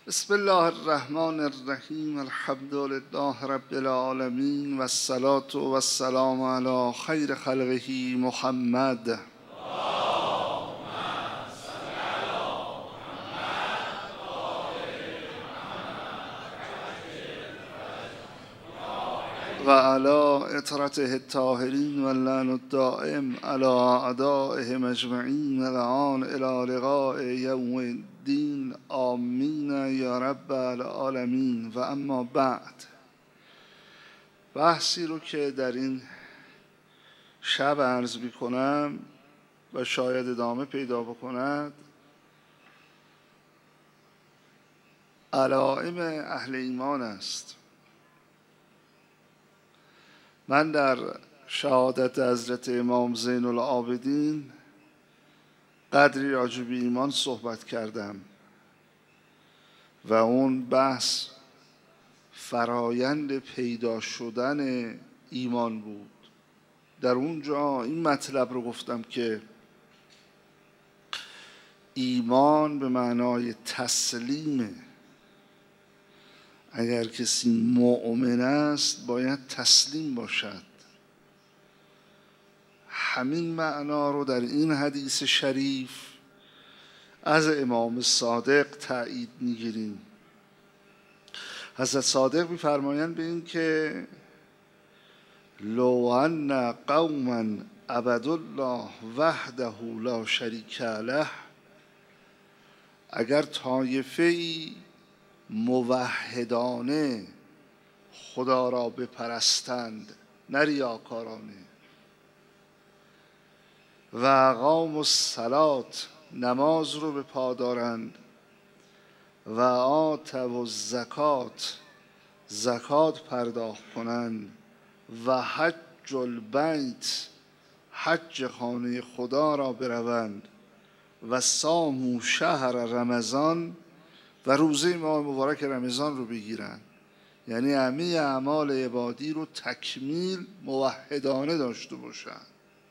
بسم الله الرحمن الرحیم. الحمد لله رب العالمین و الصلاة و السلام علی خیر خلقه محمد و علی اطرته الطاهرین و اللعن الدائم علی اعدائهم اجمعین الان الی لقاء یوم الدین آمین یا رب العالمین. و اما بعد، بحثی رو که در این شب عرض می کنم و شاید ادامه پیدا بکند، علائم اهل ایمان است. من در شهادت حضرت امام زین العابدین قدری راجع به ایمان صحبت کردم و اون بحث فرایند پیدا شدن ایمان بود. در اونجا این مطلب رو گفتم که ایمان به معنای تسلیمه. اگر کسی مؤمن است باید تسلیم باشد. همین معنا رو در این حدیث شریف از امام صادق تایید میگیریم. حضرت صادق میفرمایند به این که لو ان قوما عبدوا الله وحده لا شریک له، اگر طایفه‌ای موحدانه خدا را بپرستند، نه ریاکارانه، و اقاموا الصلات، نماز رو به پا دارند، و آتوا الزکات، زکات پرداخت کنند، و حج البیت، حج خانه خدا را بروند، و صاموا شهر رمضان، و روزه ماه مبارک رمضان رو بگیرن. یعنی همه اعمال عبادی رو تکمیل موحدانه داشته باشن.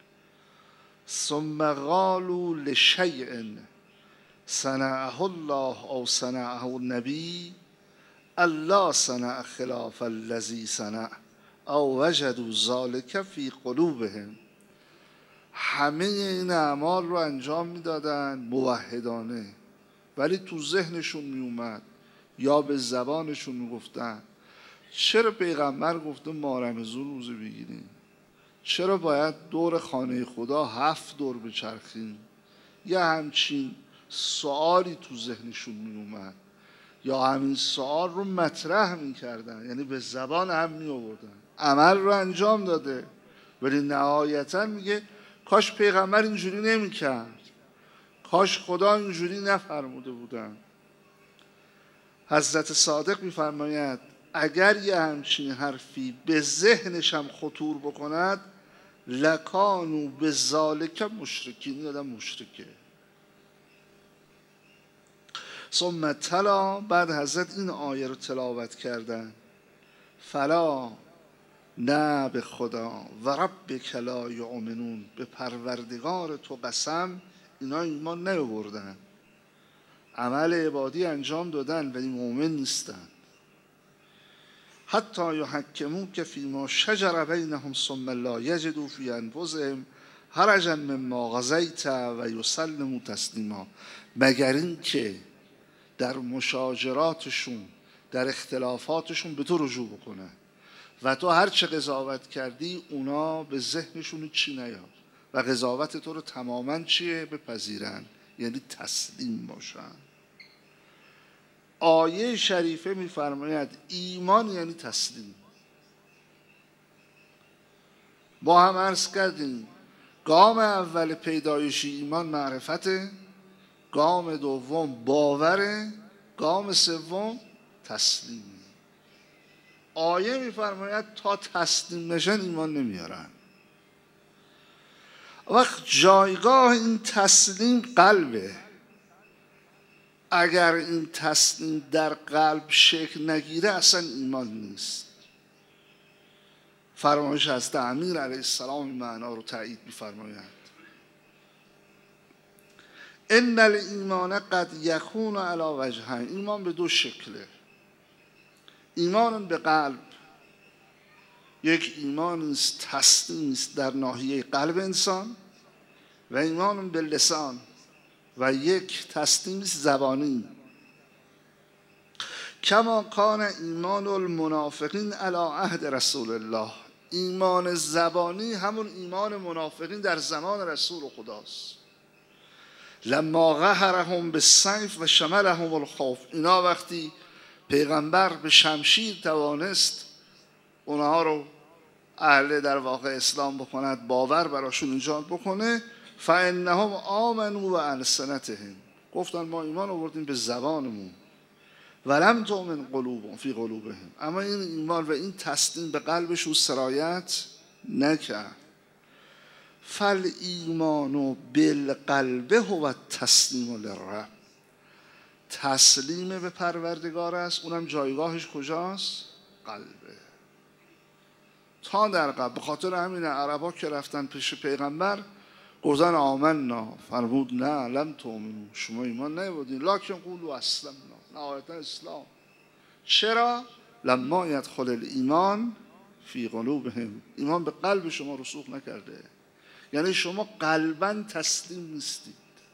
ثم قالوا لشیء صنعه الله او صنعه النبی الله صنع خلاف الذی صنع او وجدوا ذلک فی قلوبهم. همه این اعمال رو انجام میدادن موحدانه، ولی تو ذهنشون می اومد یا به زبانشون می گفتن چرا پیغمبر گفته ما رمضان روزه بگیریم؟ چرا باید دور خانه خدا 7 دور بچرخیم؟ یا همچین سوالی تو ذهنشون می اومد، یا همین سوال رو مطرح می کردن، یعنی به زبان هم می آوردن. عمل رو انجام داده، ولی نهایتا میگه کاش پیغمبر اینجوری نمی کرد، کاش خدا اینجوری نفرموده بودن. حضرت صادق میفرماید اگر یه همچین حرفی به ذهنش هم خطور بکند لکانو به ذالک مشرکین، آدم مشرکه. ثم تلا، بعد حضرت این آیه رو تلاوت کردن، فلا، نه به خدا، و ربک لا یؤمنون، به پروردگار تو قسم اینا ایمان نیاوردن، عمل عبادی انجام دادن ولی مؤمن نیستن. حتی یحکموک فیما شجر بینهم ثم لا یجدوا فی انفسهم حرجا مما قضیت و یسلموا تسلیما، مگر این که در مشاجراتشون، در اختلافاتشون به تو رجوع بکنن و تو هر چه قضاوت کردی اونا به ذهنشون چی نیاد و قضاوت تو رو تماما چیه؟ بپذیرن، یعنی تسلیم باشن. آیه شریفه میفرماید ایمان یعنی تسلیم. ما هم عرض کردیم گام اول پیدایش ایمان معرفته، گام دوم باوره، گام سوم تسلیم. آیه میفرماید تا تسلیم نشن ایمان نمیارن. وقت جایگاه این تسلیم قلبه. اگر این تسلیم در قلب شکل نگیره اصلا ایمان نیست. فرمایش از امیر علیه السلام این معنا رو تایید می‌فرماید. ان الایمان قد یکون علی وجهین، ایمان به دو شکله. ایمان به قلب، یک ایمان است تسلیم است در ناحیه قلب انسان، و ایمان به لسان، و یک تسلیم است زبانی. کما کان ایمان المنافقین علی عهد رسول الله، ایمان زبانی همون ایمان منافقین در زمان رسول خداست. لما قهرهم بالسیف و شملهم الخوف، اینا وقتی پیغمبر به شمشیر توانست اونها رو اهل در واقع اسلام بکند، باور براشون ایجاد بکنه، فانهم آمنوا و السنتهم، گفتن ما ایمان آوردیم به زبانمون، ولم تؤمن قلوبهم فی قلوبهم، اما این ایمان و این تسلیم به قلبشون سرایت نکرد. فالایمان بالقلب هو التسلیم للرب، تسلیم به پروردگار است، اونم جایگاهش کجاست؟ قلبه. تا در قلب. به خاطر همین عربا که رفتن پیش پیغمبر گفتن آمنا، فرمود نه لم تؤمنوا، شما ایمان نیاوردین، لکن قولوا اسلمنا، نهایتا اسلام. چرا؟ لما یدخل الایمان فی قلوبهم، ایمان به قلب شما رسوخ نکرده، یعنی شما قلبا تسلیم نیستید.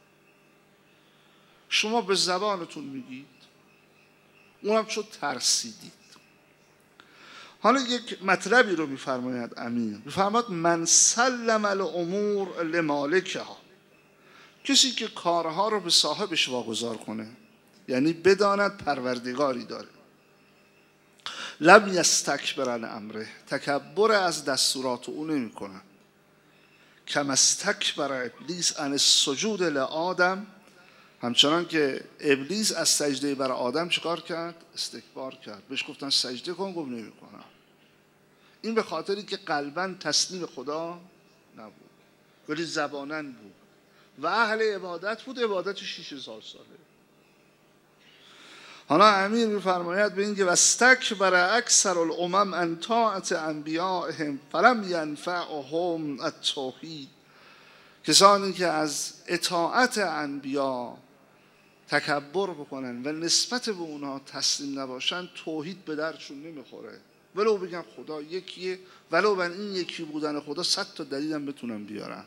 شما به زبانتون میگید، اونم چون ترسیدید. حالا یک مطلبی رو میفرماید امیر، میفرماید من سلم الامور لمالکها، کسی که کارها رو به صاحبش واگذار کنه، یعنی بداند پروردگاری داره. لم یستکبر عن امره، تکبر از دستورات او نمی کنه. کم استکبر ابلیس عن السجود لآدم، همچنان که ابلیس از سجده بر آدم چیکار کرد؟ استکبار کرد. بهش گفتن سجده کن، گفت نمی کنم. این به خاطری که قلباً تسلیم خدا نبود، ولی زباناً بود و اهل عبادت بود، عبادت 6000 ساله. حالا امیر می‌فرماید به این که واستکبر اکثر الامم عن طاعت انبیائهم فلم ینفعهم التوحید، کسانی که از اطاعت انبیا تکبر بکنن و نسبت به اونها تسلیم نباشن، توحید به درشون نمیخوره. ولو بگن خدا یکیه، ولو بر این یکی بودن خدا 100 تا دلیلم بتونن بیارن،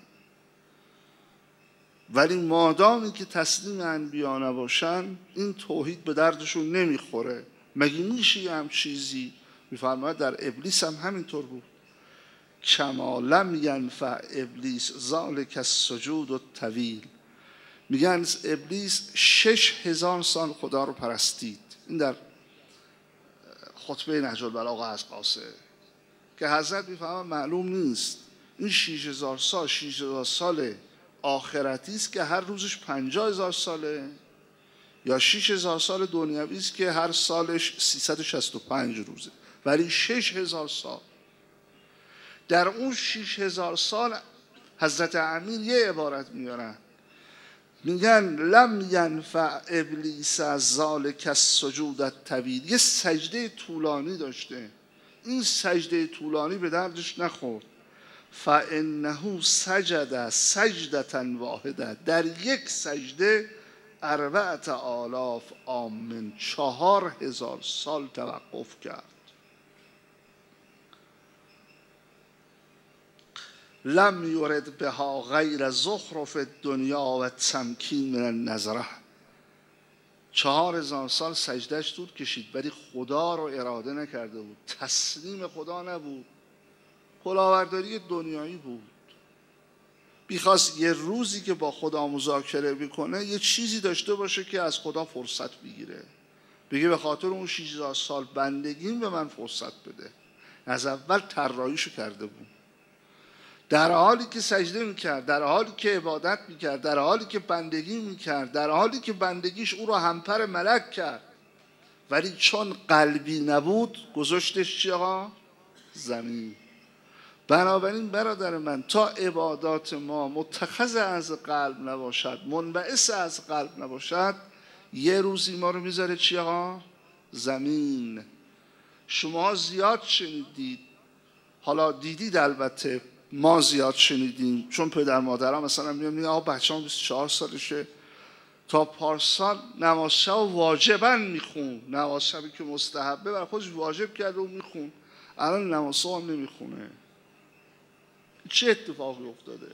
ولی مادامی که تسلیم انبیا نباشن این توحید به دردشون نمیخوره. مگه میشه هم چیزی؟ میفرماید در ابلیس هم همینطور بود. کما لم ینفع ابلیس ذلک السجود الطویل، میگن ابلیس 6000 سال خدا رو پرستید. این در خطبه نهج البلاغه از قاصه که حضرت میفهمن معلوم نیست این 6000 سال 6000 سال آخرتی است که هر روزش 50000 ساله، یا 6000 سال دنیوی است که هر سالش 365 روزه، ولی 6000 سال. در اون 6000 سال حضرت امیر یه عبارت میارن، میگن لم ینفع ابلیس از ذالک السجود الطویل، یه سجده طولانی داشته، این سجده طولانی به دردش نخورد. فانه سجد سجدة واحده، در یک سجده 4000 عام، 4000 سال توقف کرد. لم یرد بها غیر زخرف الدنیا و تمکین من النظره، 4000 سال سجدش طول کشید ولی خدا رو اراده نکرده بود، تسلیم خدا نبود، کلاهبرداری دنیایی بود. بیخواست یه روزی که با خدا مذاکره بکنه یه چیزی داشته باشه که از خدا فرصت بگیره، بگه به خاطر اون 6000 سال بندگیم به من فرصت بده. از اول طراحیشو کرده بود، در حالی که سجده میکرد، در حالی که عبادت میکرد، در حالی که بندگی میکرد، در حالی که بندگیش او رو همپر ملک کرد، ولی چون قلبی نبود گذاشتش چی آقا؟ زمین. بنابراین برادر من تا عبادات ما متخذ از قلب نباشد، منبعث از قلب نباشد، یه روزی ما رو میذاره چی آقا؟ زمین. شما زیاد شنیدید، حالا دیدید، البته ما زیاد شنیدیم، چون پدر مادرها مثلا میگن آقا بچه‌م 24 سالشه تا پارسال نماز شب واجبا میخون، نماز شبی که مستحبه برای خودش واجب کرده و میخون، الان نماز صبح هم نمیخونه. چه اتفاقی افتاده؟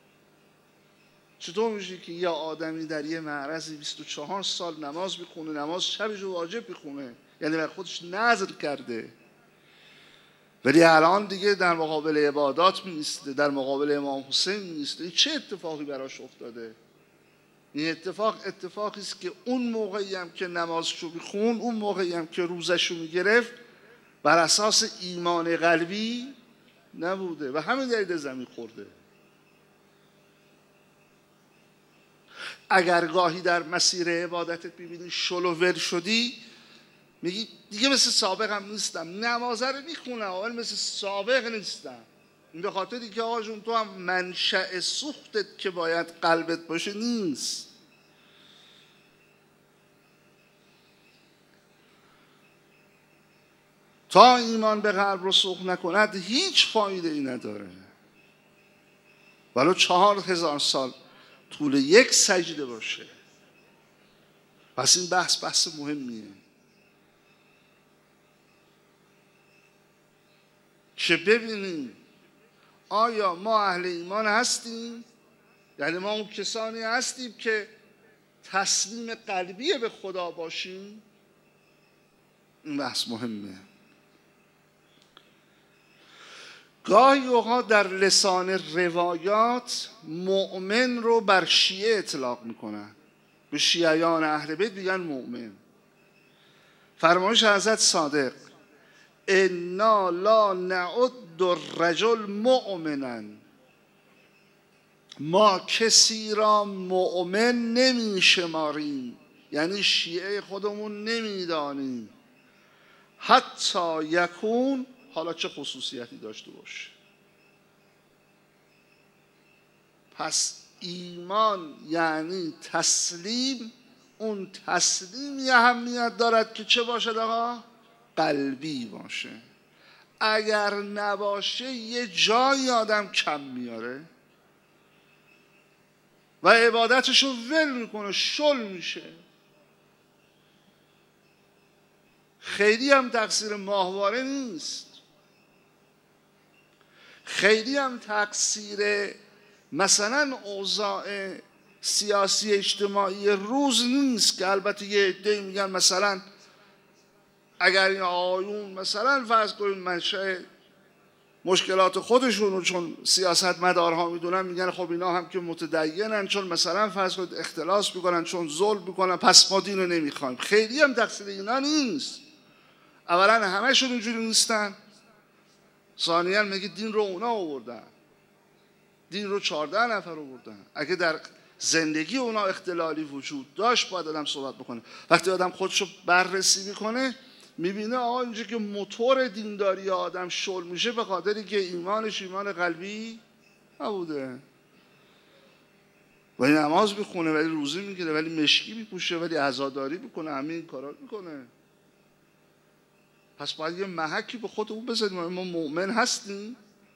چطور میشه که یه آدمی در یه معرضی 24 سال نماز میخونه، نماز شبش رو واجب میخونه، یعنی برای خودش نذر کرده، ولی الان دیگه در مقابل عبادات میایسته، در مقابل امام حسین میایسته؟ چه اتفاقی براش افتاده؟ این اتفاقی است که اون موقعی هم که نمازشو میخون، اون موقعی هم که روزشو میگرفت، بر اساس ایمان قلبی نبوده و همین دلیل زمین خورده. اگر گاهی در مسیر عبادتت ببینی شلوول شدی، میگی دیگه مثل سابقم نیستم، نمازه رو میخونم ولی مثل سابق نیستم. این به خاطری که آقا جون تو هم منشأ سوختت که باید قلبت باشه نیست. تا ایمان به قلب رو سوخت نکند هیچ فایده ای نداره. ولو 4000 سال طول یک سجده باشه. پس این بحث مهمیه که ببینیم آیا ما اهل ایمان هستیم، یعنی ما اون کسانی هستیم که تسلیم قلبی به خدا باشیم. این بحث مهمه. گاهی اوقات در لسان روایات مؤمن رو بر شیعه اطلاق میکنن، به شیعیان اهل بیت میگن مؤمن. فرمایش حضرت صادق انا لا نعد الرجل مؤمنا، ما کسی را مؤمن نمی شماریم، یعنی شیعه خودمون نمیدانیم، حتی یکون، حالا چه خصوصیتی داشته باشه. پس ایمان یعنی تسلیم. اون تسلیم یه اهمیت دارد که چه باشد آقا؟ قلبی باشه. اگر نباشه یه جایی آدم کم میاره و عبادتشو ول میکنه، شل میشه. خیلی هم تقصیر ماهواره نیست، خیلی هم تقصیر مثلا اوضاع سیاسی اجتماعی روز نیست، که البته یه عده میگن مثلا اگر این آقایون مثلا فرض کنید منشأ مشکلات خودشونو چون سیاست مدارها میدونن، میگن خب اینا هم که متدینن چون مثلا فرض کنید اختلاس میکنن، چون ظلم میکنن، پس ما دین رو نمیخوایم. خیلی هم تقصیر اینا نیست. اولا همه‌شون اینجوری نیستن، ثانیاً میگه دین رو اونا آوردن، دین رو 14 نفر آوردن. اگه در زندگی اونا اختلالی وجود داشت باید آدم صحبت بکنه. وقتی آدم خودشو بررسی میکنه میبینه آقا اینجا که موتور دینداری آدم شل میشه به خاطری که ایمانش ایمان قلبی نبوده. ولی نماز میخونه، ولی روزه میگیره، ولی مشکی میپوشه، ولی عزاداری میکنه، همه این کارا میکنه. پس باید یه محکی به خودمون بزنیم، ما مؤمن هستیم.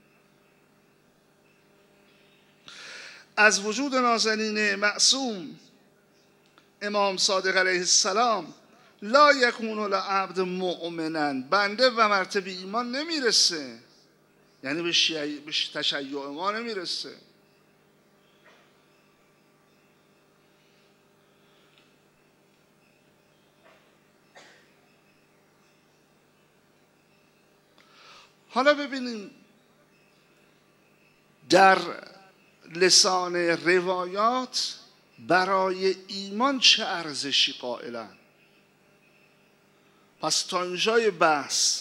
از وجود نازنین معصوم امام صادق علیه السلام لا یکون العبد مؤمنا، بنده و مرتبه ایمان نمیرسه، یعنی به تشیع ما نمیرسه. حالا ببینیم در لسان روایات برای ایمان چه ارزشی قائلن. پس تا اینجای بحث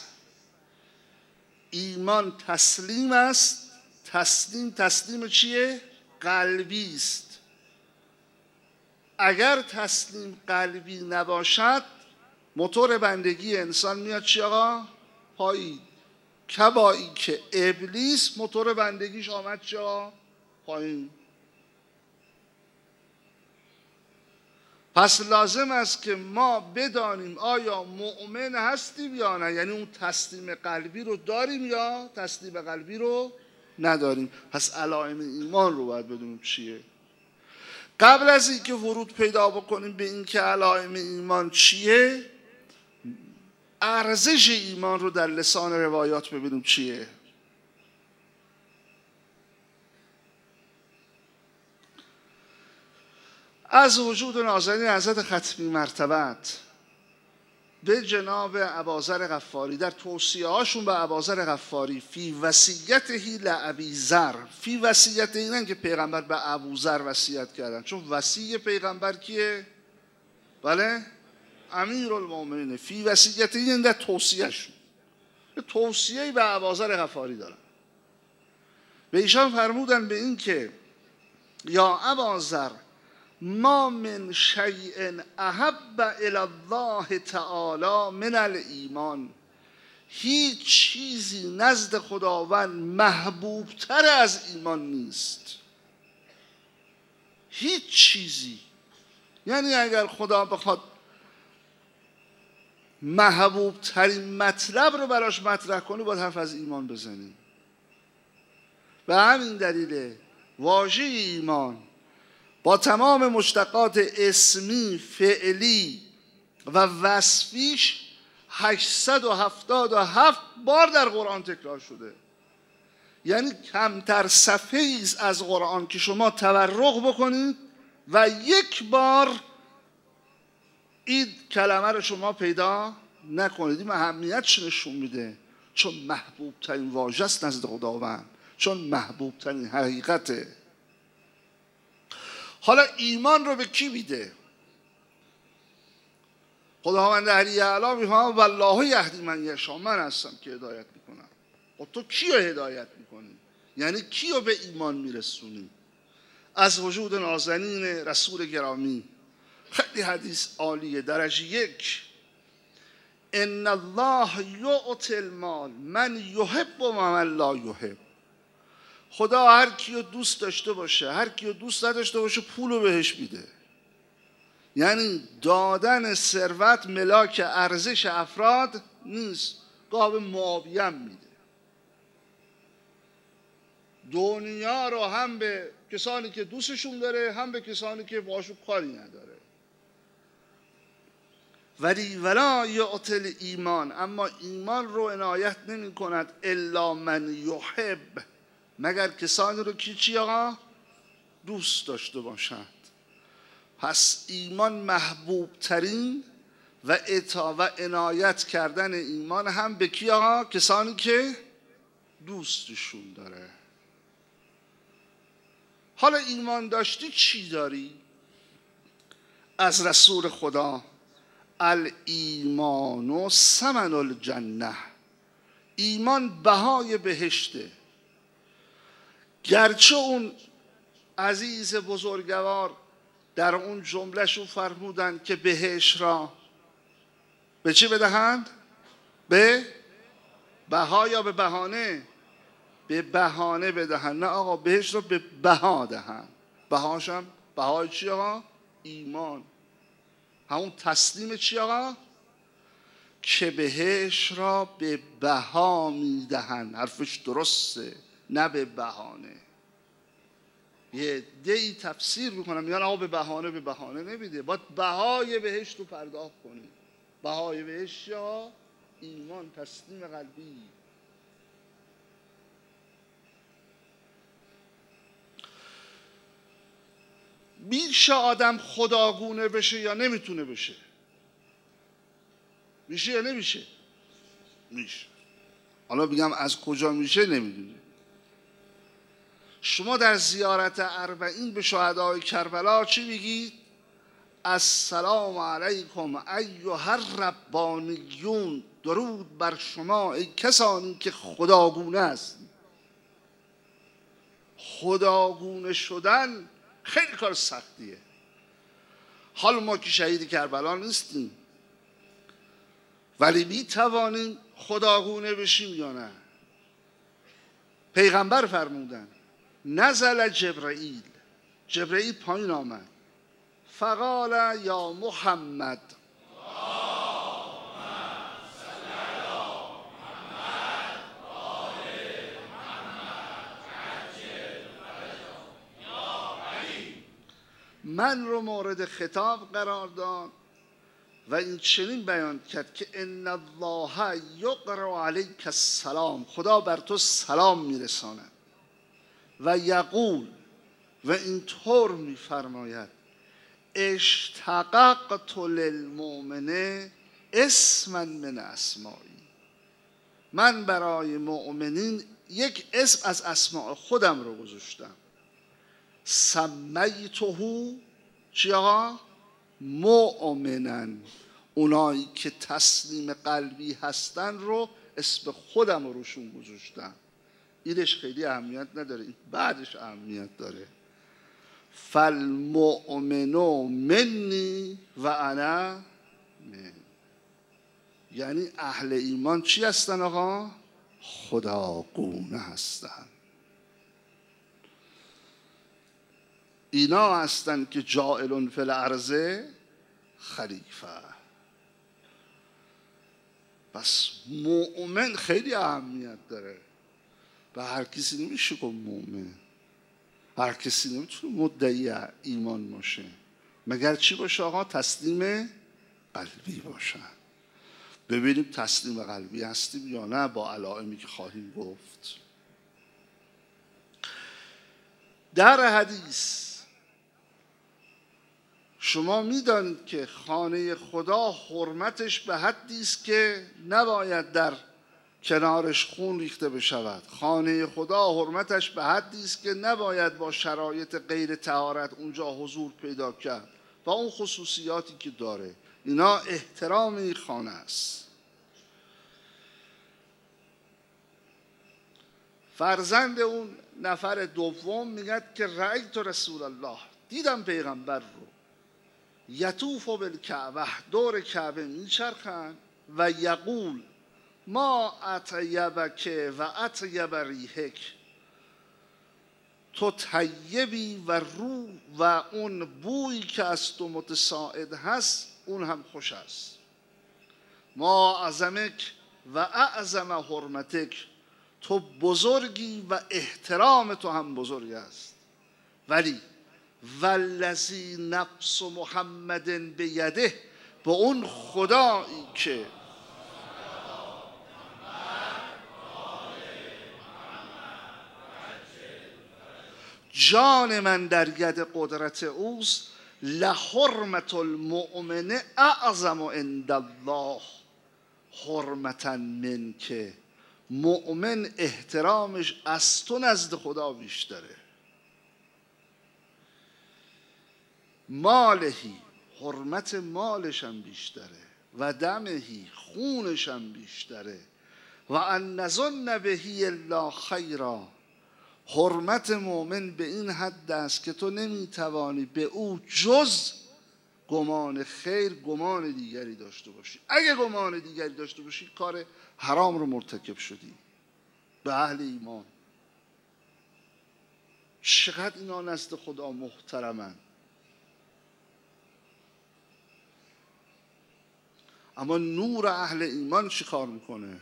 ایمان تسلیم است. تسلیم چیه؟ قلبی است. اگر تسلیم قلبی نباشد موتور بندگی انسان میاد چی آقا؟ پایین. کبایی که ابلیس موتور بندگیش آمد چی آقا؟ پایین. پس لازم است که ما بدانیم آیا مؤمن هستیم یا نه، یعنی اون تسلیم قلبی رو داریم یا تسلیم قلبی رو نداریم. پس علائم ایمان رو باید بدونیم چیه. قبل از اینکه ورود پیدا بکنیم به این که علائم ایمان چیه، ارزش ایمان رو در لسان روایات ببینیم چیه. از وجود نازنین حضرت ختمی مرتبت به جناب اباذر غفاری در توصیه هاشون به اباذر غفاری فی وصیته لابی ذر، فی وصیت اینن که پیغمبر به ابوذر وصیت کردن، چون وصی پیغمبر کیه؟ بله امیرالمومنین. فی وصیت این در توصیهشون توصیه‌ای به اباذر غفاری دارن. به ایشان فرمودن به این که یا اباذر ما من شیء احب الی الله تعالی من الایمان، هیچ چیزی نزد خداوند محبوب تر از ایمان نیست. هیچ چیزی، یعنی اگر خدا بخواد محبوب ترین مطلب رو براش مطرح کنه باید حرف از ایمان بزنیم. به همین دلیل واژه ایمان با تمام مشتقات اسمی، فعلی و وصفیش 877 بار در قرآن تکرار شده. یعنی کمتر صفحه‌ای از قرآن که شما تورق بکنید و یک بار این کلمه رو شما پیدا نکنید. این اهمیتش نشون میده، چون محبوب ترین واژه است نزد خداوند، چون محبوب ترین حقیقته. حالا ایمان رو به کی میده؟ خداوند علی اعلی میفهمه والله یهدی من یشاء، من هستم که هدایت میکنم. و تو کیو هدایت میکنی؟ یعنی کیو به ایمان میرسونی؟ از وجود نازنین رسول گرامی خیلی حدیث عالیه. درجه 1 ان الله یعطی المال من یحب و من لا یحب. خدا هر کیو دوست داشته باشه، هر کیو دوست نداشته باشه پولو بهش میده. یعنی دادن ثروت ملاک ارزش افراد نیست، گاه به معاویه میده. دنیا رو هم به کسانی که دوستشون داره، هم به کسانی که باشون کاری نداره. ولی ولا یعطی ایمان، اما ایمان رو عنایت نمی کند الا من یحب، مگر کسانی رو که چی آقا؟ دوست داشته باشند. پس ایمان محبوب ترین و اطاعت و عنایت کردن ایمان هم به کی آقا؟ کسانی که دوستشون داره. حالا ایمان داشتی چی داری؟ از رسول خدا الایمان ثمن الجنه، ایمان بهای بهشته. گرچه اون عزیز بزرگوار در اون جملهشون فرمودن که بهشت را به چی بدهند؟ به بها یا به بهانه؟ به بهانه بدهند. نه آقا، بهشت را به بها دهند. بهاشم بهای چی آقا؟ ایمان. همون تسلیم چی آقا؟ که بهشت را به بها میدهند. حرفش درسته، نه به بهانه. یه دی تفسیر میکنم میگن آقا به بهانه نمیده، باید بهای بهشت رو پرداخت کنید. بهای بهشت یا ایمان، تسلیم قلبی. میشه آدم خداگونه بشه یا نمیتونه بشه؟ میشه یا نمیشه؟ میشه. حالا بگم از کجا میشه نمیدونه. شما در زیارت اربعین به شهدای کربلا چی میگید؟ السلام علیکم ایها الربانیون، درود بر شما ای کسانی که خداگونه است. خداگونه شدن خیلی کار سختیه. حالا ما که شهید کربلا نیستیم، ولی می توانیم خداگونه بشیم یا نه؟ پیغمبر فرمودن نزل جبرئیل پایین آمد، فقال یا محمد من رو مورد خطاب قرار داد و این چنین بیان کرد که ان الله یقرأ علیک السلام، خدا بر تو سلام میرساند، و یقول، و اینطور میفرماید اشتققت للمؤمن اسما من اسمایی، من برای مؤمنین یک اسم از اسماء خودم رو گذاشتم، سمیته چی آقا؟ مؤمنا، اونایی که تسلیم قلبی هستن رو اسم خودم رو روشون گذاشتم. اینش خیلی اهمیت نداره، این بعدش اهمیت داره. فالمؤمن منی و انا من، یعنی اهل ایمان چی هستن آقا؟ خداگونه هستن. اینا هستن که جاعل فی الارض خلیفه. بس مؤمن خیلی اهمیت داره. به هر کسی نمیشه گفت مؤمن، هر کسی نمیتونه مدعی ایمان باشه، مگر چی باشه آقا؟ تسلیم قلبی باشه. ببینیم تسلیم قلبی هستیم یا نه با علائمی که خواهیم گفت. در حدیث شما میدانید که خانه خدا حرمتش به حدی است که نباید در کنارش خون ریخته بشود. خانه خدا حرمتش به حدی است که نباید با شرایط غیر طهارت اونجا حضور پیدا کرد و اون خصوصیاتی که داره. اینا احترام این خانه است. فرزند اون نفر دوم میگه که رأیت رسول الله، دیدم پیغمبر رو یطوف بالکعبه، دور کعبه میچرخن و یقول ما اطیبک و اطیب ریحک، تو طیبی و رو و اون بویی که از تو متساعد هست اون هم خوش است. ما اعظمک و اعظم حرمتک، تو بزرگی و احترام تو هم بزرگ است. ولی والذی نفس محمد بیده، با اون خدایی که جان من در ید قدرت اوست، لحرمت المؤمن اعظم عند الله حرمتا منک، مؤمن احترامش از تو نزد خدا بیشتره. مالهی، حرمت مالش هم بیشتره، و دمهی، خونش هم بیشتره، و ان نظن بهی الا خیرا، حرمت مؤمن به این حد است که تو نمیتوانی به او جز گمان خیر گمان دیگری داشته باشی. اگه گمان دیگری داشته باشی کار حرام رو مرتکب شدی. به اهل ایمان چقدر اینا نزد خدا محترمن. اما نور اهل ایمان چی کار میکنه؟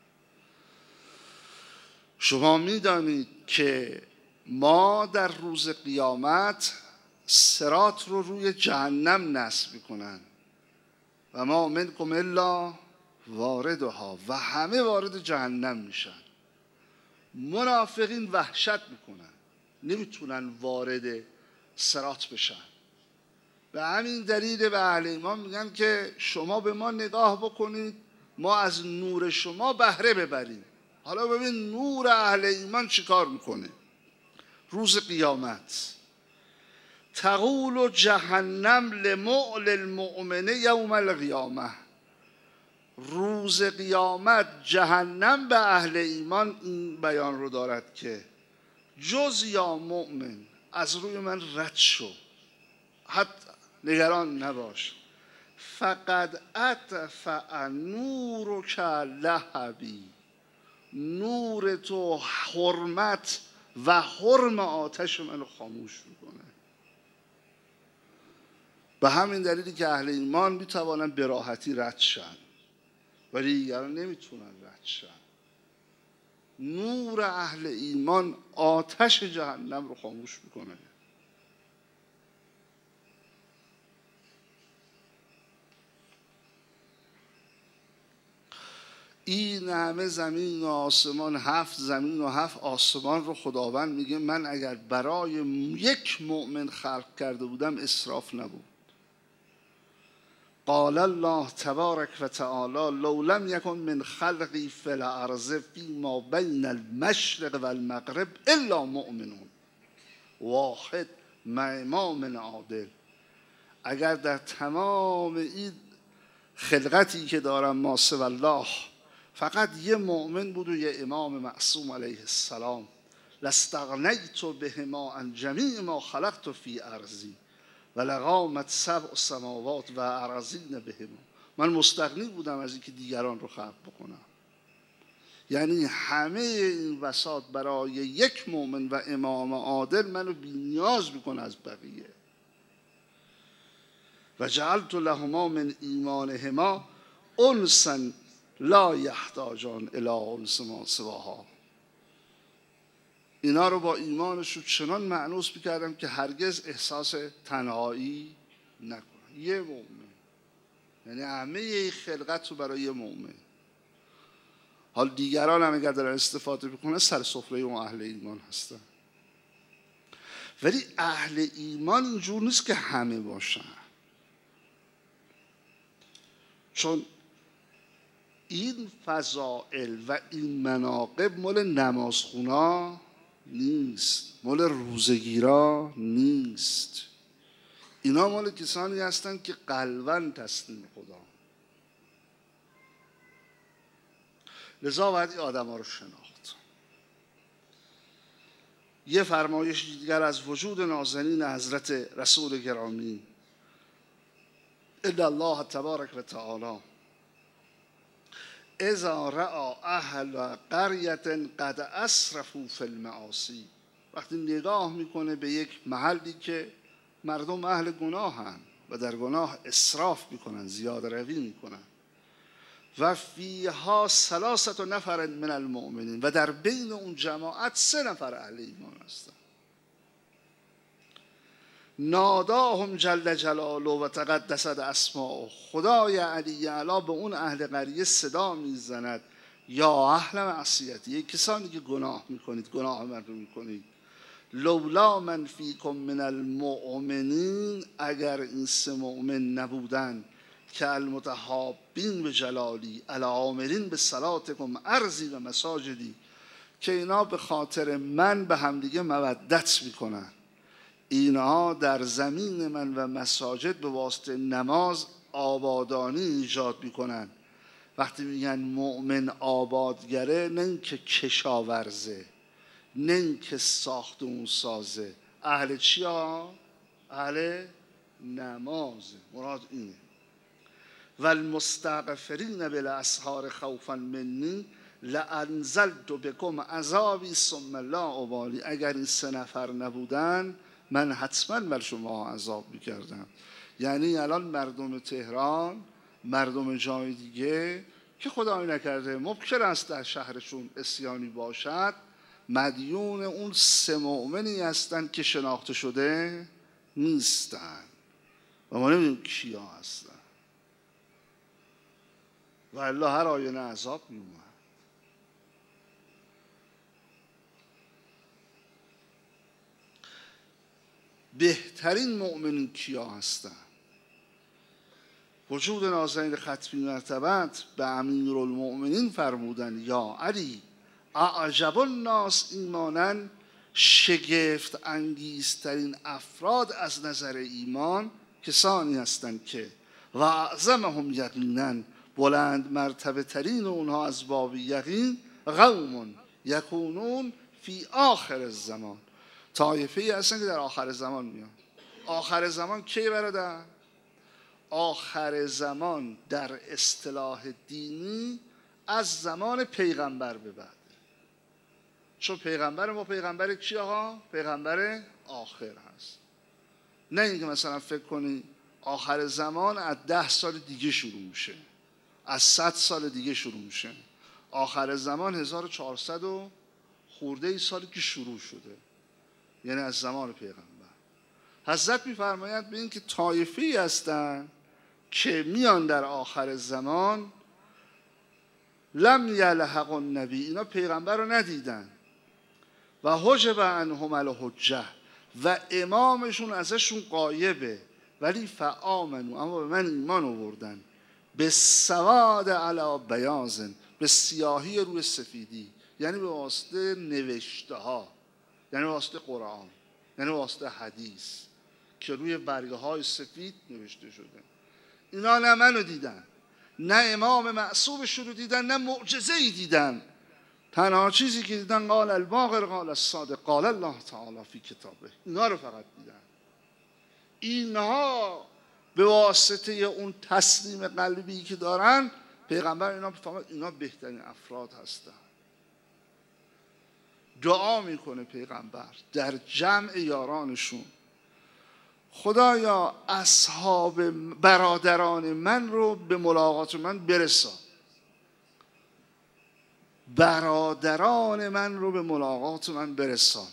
شما میدانید که ما در روز قیامت صراط رو روی جهنم نصب میکنن و ما منکم الا واردها، و همه وارد جهنم میشن. منافقین وحشت میکنن، نمیتونن وارد صراط بشن. به همین دلیل به اهل ایمان میگن که شما به ما نگاه بکنید، ما از نور شما بهره ببریم. حالا ببین نور اهل ایمان چیکار میکنه روز قیامت. تقول جهنم لمؤل المؤمن یوم القیامه، روز قیامت جهنم به اهل ایمان این بیان رو دارد که جز یا مؤمن از روی من رد شو، حتی نگران نباش، فقد اطفأ نورک لهبی، نور تو حرمت و حرم آتش منو خاموش میکنه. به همین دلیلی که اهل ایمان میتوانن به راحتی رد شن ولی دیگران نمیتونن رد شن. نور اهل ایمان آتش جهنم رو خاموش میکنه. این همه زمین و آسمان، 7 زمین و 7 آسمان رو خداوند میگه من اگر برای یک مؤمن خلق کرده بودم اسراف نبود. قال الله تبارک و تعالی لو لم یکن من خلقی فی الارض فیما بین المشرق و المغرب الا مؤمنون واحد مع امام عادل. اگر در تمام این خلقتی که دارم ما سوی الله فقط یه مؤمن بود و یه امام معصوم علیه السلام، لاستغنیت بهما عن جمیع ما خلقت فی ارضی ولقامت 7 سماوات و اراضین بهما. من مستغنی بودم از اینکه دیگران رو خلق بکنم. یعنی همه این بساط برای یک مؤمن و امام عادل منو بی‌نیاز میکنه از بقیه. و جعلت لهما من ایمانهما انسا لا یحتاجان الی انس ما سواها. اینا رو با ایمانشون چنان مأنوس میکردم که هرگز احساس تنهایی نکنن. یه مؤمن، یعنی همه خلقت رو برای یه مؤمن. حال دیگران هم اگر دارن استفاده میکنن سر سفره اون اهل ایمان هستن. ولی اهل ایمان اینجور نیست که همه باشن، چون این فضائل و این مناقب مال نمازخونا نیست، مال روزگیرا نیست. اینا مال کسانی هستند که قلباً تسلیم خدا. لذا باید این آدم ها رو شناخت. یه فرمایش دیگر از وجود نازنین حضرت رسول گرامی ان الله تبارک و تعالی اذا رأى اهل قریة قد اسرفوا فی المعاصی، وقتی نگاه میکنه به یک محلی که مردم اهل گناهن و در گناه اسراف میکنن، زیاده روی میکنن، و فیها 3 نفر من المؤمنین، و در بین اون جماعت 3 نفر اهل ایمان هستن، ناداهم جل جلاله و تقدست اسماء، خدای علی اعلی به اون اهل قریه صدا میزند یا اهل معصیتی، کسانی که گناه میکنید، گناه مردم میکنید، لولا من فیکم من المؤمنین، اگر این 3 مؤمن نبودن که المتحابین به جلالی العامرین به صلاتکم ارضی و مساجدی، که اینا به خاطر من به همدیگه مودت میکنن، اینها در زمین من و مساجد به واسطه نماز آبادانی ایجاد میکنن. وقتی میگن مؤمن آبادگره، نه اینکه کشاورزه، نه اینکه ساختمون سازه، اهل چی ها؟ اهل نمازه، مراد اینه. و المستغفرین بالاسحار خوفا منی لانزلت بکم عذابی ثم لا ابالی، اگر این 3 نفر نبودن من حتما بر شما عذاب میکردم. یعنی الان مردم تهران، مردم جای دیگه که خدای نکرده ممکن است در شهرشون عصیانی باشد، مدیون اون 3 مؤمنی هستند که شناخته شده نیستن و ما نمیدونیم کیا هستن، و الله هر آینه عذاب میومد. بهترین مؤمنین کیا هستن؟ وجود نازنین ختمی مرتبت به امیرالمؤمنین فرمودن یا علی اعجب الناس ایمانا، شگفت انگیزترین افراد از نظر ایمان کسانی هستند که و اعظمهم یقینا، بلند مرتبه ترین اونها از باب یقین، قوم یکونون فی آخر الزمان، طایفه‌ای هستن که در آخر زمان میان. آخر زمان کی برادر؟ آخر زمان در اصطلاح دینی از زمان پیغمبر به بعد، چون پیغمبر ما پیغمبر کی آقا؟ پیغمبر آخر هست. نه اینکه مثلا فکر کنی آخر زمان از 10 سال دیگه شروع میشه، از 100 سال دیگه شروع میشه. آخر زمان 1400 و خورده ای سالی که شروع شده، یعنی از زمان پیغمبر. حضرت میفرمایند به این که طایفه‌ای هستن که میان در آخر زمان لم یلحق النبی، اینا پیغمبر رو ندیدن. و حجب عنهم الحجه، و امامشون ازشون غایبه، ولی فآمنوا، اما به من ایمان آوردن، به سواد علی بیاض، به سیاهی روی سفیدی، یعنی به واسطه نوشته ها، یعنی به واسطه قرآن، یعنی به واسطه حدیث که روی برگه های سفید نوشته شده. اینا نه منو دیدن، نه امام معصومشون رو دیدن، نه معجزه ای دیدن. تنها چیزی که دیدن قال الباقر قال الصادق قال الله تعالی فی کتابه، اینا رو فقط دیدن. اینها به واسطه اون تسلیم قلبی که دارن، پیغمبر اینا بهترین افراد هستن. دعا میکنه پیغمبر در جمع یارانشون، خدایا اصحاب برادران من رو به ملاقات من برسان، برادران من رو به ملاقات من برسان.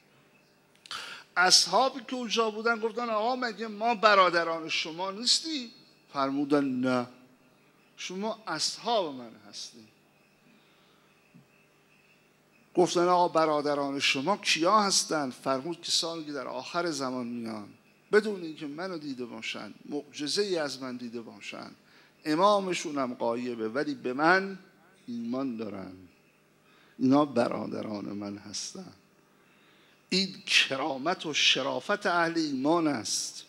اصحابی که اونجا بودن گفتن آقا مگه ما برادران شما نیستی؟ فرمودن نه، شما اصحاب من هستی. گفتن آقا برادران شما کیا هستن؟ فرمود کسانی که در آخر زمان میان بدون اینکه منو دیده باشن، معجزه ای از من دیده باشن، امامشونم غایبه ولی به من ایمان دارن، اینا برادران من هستن. این کرامت و شرافت اهل ایمان است.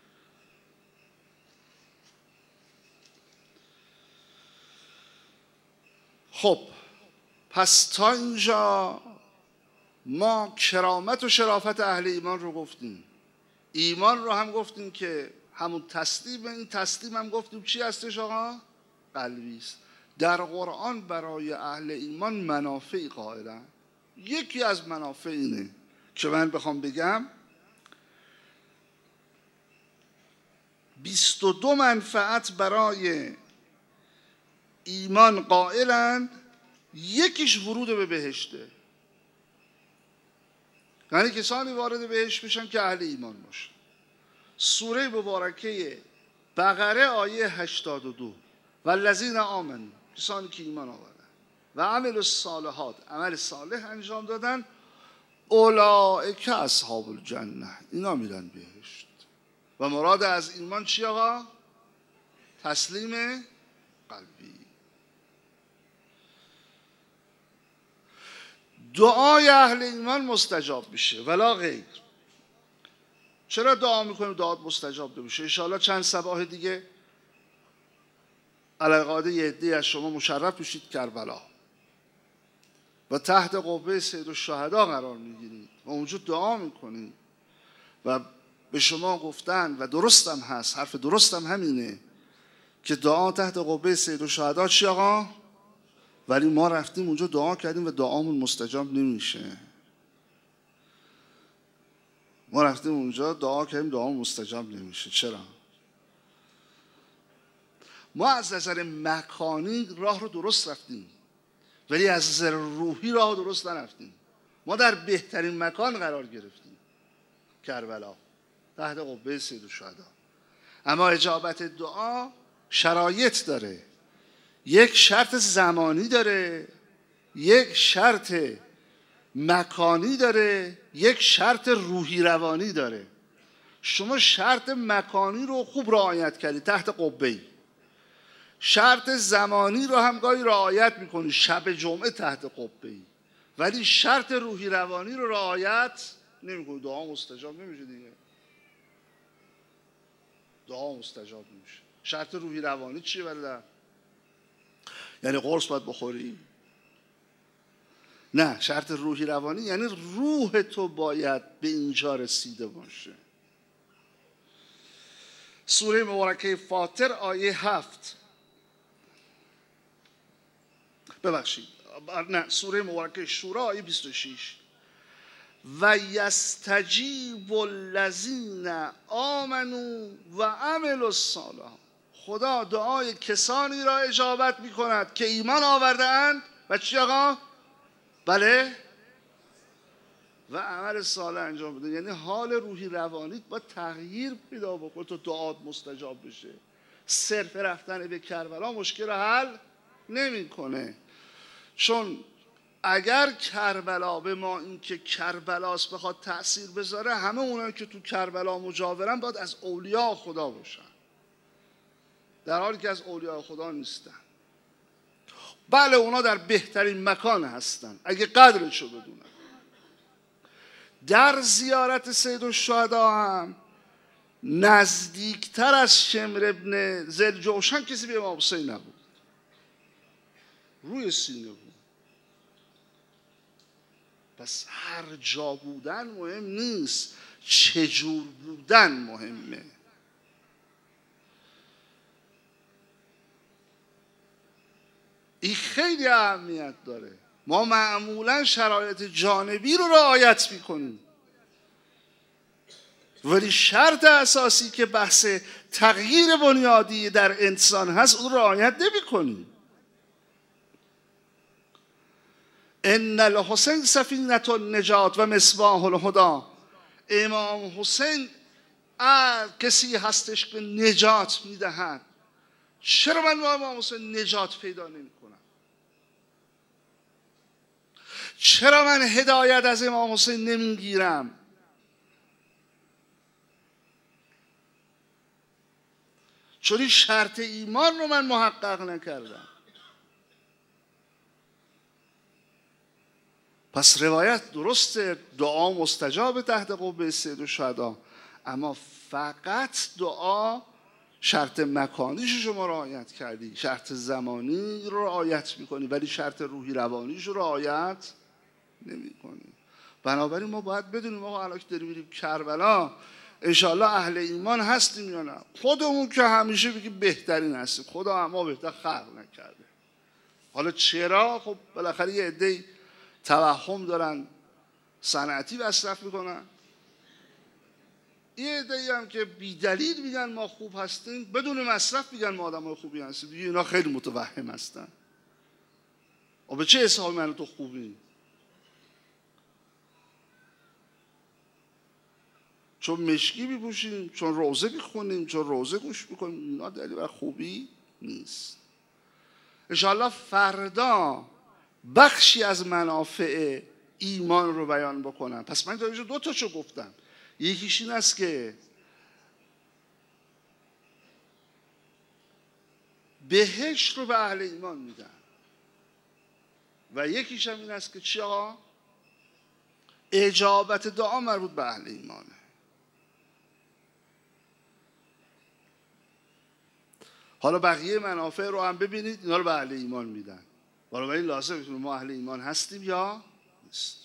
خب پس تا اینجا ما کرامت و شرافت اهل ایمان رو گفتیم. ایمان رو هم گفتیم که همون تسلیم، این تسلیم هم گفتیم چی هستش آقا؟ قلبی است. در قرآن برای اهل ایمان منافعی قائلن. یکی از منافع اینه که من بخوام بگم 22 منفعت برای ایمان قائلن، یکیش ورود به بهشته، یعنی کسانی وارد بهشت بشن که اهل ایمان باشن. سوره مبارکه بقره آیه 82 والذین آمنوا، کسانی که ایمان آوردن و عملوا الصالحات، عمل صالح انجام دادن، اولئک اصحاب الجنه، اینا میرن بهشت. و مراد از ایمان چی آقا؟ تسلیم قلبی. دعای اهل ایمان مستجاب میشه ولا غیر. چرا دعا میکنیم دعات مستجاب نمیشه؟ انشاءالله چند صباح دیگه علیقاده یه عده‌ای از شما مشرف بشید کربلا و تحت قبه سید الشهدا قرار میگیرید و اونجا دعا میکنید و به شما گفتن و درستم هست، حرف درستم همینه که دعا تحت قبه سید الشهدا چی آقا؟ ولی ما رفتیم اونجا دعا کردیم و دعامون مستجاب نمیشه. ما رفتیم اونجا دعا کردیم دعامون مستجاب نمیشه. چرا؟ ما از نظر مکانی راه رو درست رفتیم ولی از نظر روحی راه رو درست نرفتیم. ما در بهترین مکان قرار گرفتیم، کربلا تحت قبه سید الشهدا. اما اجابت دعا شرایط داره، یک شرط زمانی داره، یک شرط مکانی داره، یک شرط روحی روانی داره. شما شرط مکانی رو خوب رعایت کردی تحت قبه‌ای، شرط زمانی رو هم گاهی رعایت میکنی شب جمعه تحت قبه‌ای، ولی شرط روحی روانی رو رعایت نمیکنی، دعا مستجاب نمیشه دیگه. دعا مستجاب نمیشه. شرط روحی روانی چیه برادر؟ یعنی قرص باید بخوری؟ نه، شرط روحی روانی یعنی روح تو باید به اینجا رسیده باشه. سوره مبارکه فاطر آیه 7 ببخشید نه، سوره مبارکه شورا آیه 26 و یستجیب الذین آمنوا و عملوا الصالحات، خدا دعای کسانی را اجابت می کند که ایمان آورده‌اند و چی آقا؟ بله، و عمل صالح انجام بده. یعنی حال روحی روانیت با تغییر پیدا بکنه تا دعات مستجاب بشه. صرف رفتن به کربلا مشکل حل نمیکنه. چون اگر کربلا به ما این که کربلاست بخواد تأثیر بذاره، همه اونایی که تو کربلا مجاورن باید از اولیاء خدا باشن، در حالی که از اولیاء خدا نیستن. بله اونا در بهترین مکان هستن اگه قدرشو بدونن. در زیارت سید الشهدا هم نزدیکتر از شمر ابن ذوالجوشن کسی به امام حسین نبود، روی سینه بود. پس هر جا بودن مهم نیست، چجور بودن مهمه. این خیلی اهمیت داره. ما معمولا شرایط جانبی رو رعایت میکنیم، ولی شرط اساسی که بحث تغییر بنیادی در انسان هست اون رعایت نمیکنیم. ان الحسین سفینة النجات و مصباح الهدی. امام حسین کسی هستش که نجات میدهد. چرا من با امام حسین نجات پیدا نمی کنم؟ چرا من هدایت از امام حسین نمیگیرم؟ چون این شرط ایمان رو من محقق نکردم. پس روایت درسته، دعا مستجاب تحت قبه سید الشهدا، اما فقط دعا شرط مکانیش شما رعایت کردی، شرط زمانی رو رعایت میکنی، ولی شرط روحی روانیش رو رعایت نمیکنی. بنابراین ما باید بدونیم آقا الان که داریم میریم کربلا انشاءالله اهل ایمان هستیم یا نه. خودمون که همیشه بگیم بهترین هستیم، خدا اما بهتر خلق نکرده. حالا چرا؟ خب بالاخره یه عده‌ای توهم دارن صنعتی مصرف میکنن، یه عده‌ای هم که بی دلیل میگن ما خوب هستیم، بدون مصرف میگن ما آدمای خوبی هستیم. دیگه اینا خیلی متوهم هستن. و به چه حسابی من تو خوبی؟ چون مشکی میپوشیم، چون روزه میخونیم، چون روزه گوش میکنیم، اینا دلیل بر خوبی نیست. انشاءالله فردا بخشی از منافع ایمان رو بیان بکنم. پس من اینجا دو تاشو گفتم. یکیش این است که بهشت رو به اهل ایمان میدن، و یکیش هم این است که چی آقا؟ اجابت دعا مربوط به اهل ایمانه. حالا بقیه منافع رو هم ببینید، اینا رو به اهل ایمان میدن. بنابراین لازم میتونه ما اهل ایمان هستیم یا نیست.